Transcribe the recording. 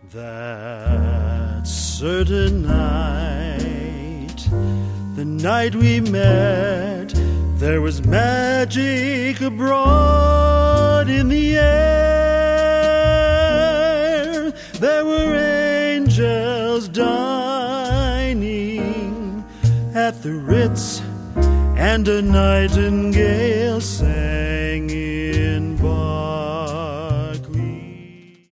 That certain night, the night we met, there was magic abroad in the air. There were angels dining at the Ritz, and a nightingale sang